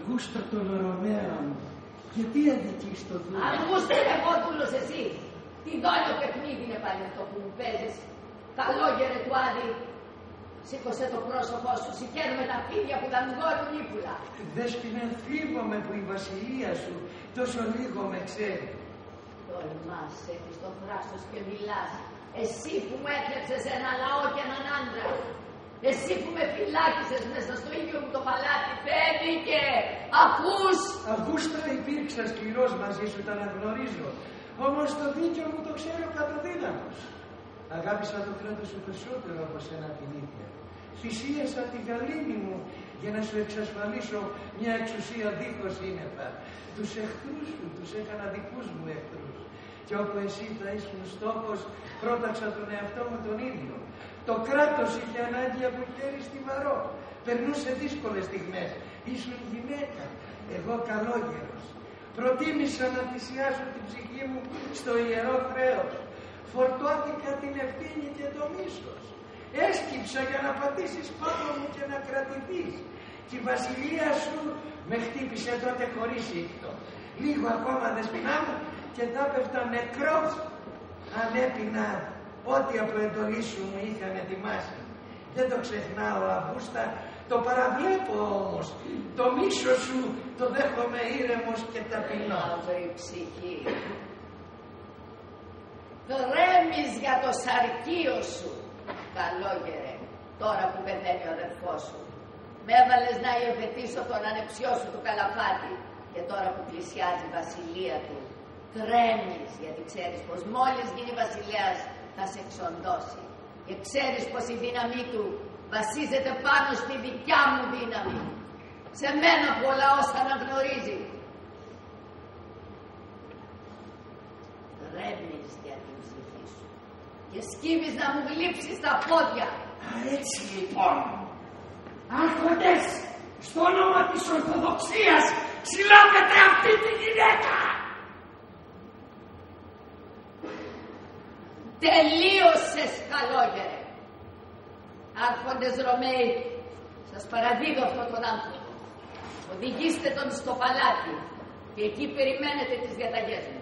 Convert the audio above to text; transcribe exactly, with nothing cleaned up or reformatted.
Αυγούστο των Ρωμαίων, γιατί αδικείς το δούλο? Αυγούστο, εγώ δούλος εσύ. Τι δόλιο παιχνίδι είναι πάλι αυτό που μου παίζεις. Καλόγερε του Άδη. Σήκωσε το πρόσωπό σου, σηκαίνουμε τα φίδια που τα μγόρουν ύπουλα. Δέσποινα, θλίβομαι που η βασιλεία σου τόσο λίγο με ξέρει. Τολμάς, έχεις το θράσος και μιλάς. Εσύ που μου έκλεψες ένα λαό και έναν άντρα. Εσύ που με φυλάκισες μέσα στο ίδιο μου το παλάτι. Φαίνηκε, ακούς. Αυγούστα, υπήρξα σκληρός μαζί σου, τα αναγνωρίζω. Όμως το δίκαιο μου το ξέρω κατά δύναμος. Αγάπησα το κράτος σου περισσότερο από σένα την ίδια. Θυσίασα τη γαλήνη μου για να σου εξασφαλίσω μια εξουσία δίχως σύννεφα. Τους εχθρούς σου τους έκανα δικούς μου εχθρούς. Και όπου εσύ θα ήσουν στόχος, πρόταξα τον εαυτό μου τον ίδιο. Το κράτος είχε ανάγκη από χέρι στιβαρό. Περνούσε δύσκολες στιγμές. Ήσουν γυναίκα, εγώ καλόγερος. Προτίμησα να θυσιάσω την ψυχή μου στο ιερό χρέος. Φορτώθηκα την ευθύνη και το μίσος. Έσκυψα για να πατήσεις πάνω μου και να κρατηθείς. Και η βασιλεία σου με χτύπησε τότε χωρίς ήχτο. Λίγο ακόμα, δεσποινά μου, και θα πέφτα νεκρός αν έπινα ό,τι από εντολή σου μου είχαν ετοιμάσει. Δεν το ξεχνάω, Αυγούστα, το παραβλέπω όμως. Το μίσος σου το δέχομαι ήρεμος και ταπεινό. Μαύρη ψυχή. Δρέμεις για το σαρκείο σου, καλόγερε, τώρα που πεθαίνει ο αδερφός σου. Με έβαλες να υιοθετήσω τον ανεψιό σου του Καλαφάτη και τώρα που πλησιάζει η βασιλεία του, τρέμεις γιατί ξέρεις πως μόλις γίνει βασιλέας θα σε εξοντώσει και ξέρεις πως η δύναμή του βασίζεται πάνω στη δικιά μου δύναμη, σε μένα που ο λαός αναγνωρίζει. Τρέμεις για την ψυχή σου και σκύβεις να μου γλύψεις τα πόδια. Α, έτσι λοιπόν, άρχοντες, στο όνομα της Ορθοδοξίας συλλάβετε αυτή τη γυναίκα. Τελείωσες, καλόγερε. Άρχοντες Ρωμαίοι, σας παραδίδω αυτόν τον άνθρωπο. Οδηγήστε τον στο παλάτι και εκεί περιμένετε τις διαταγές μου.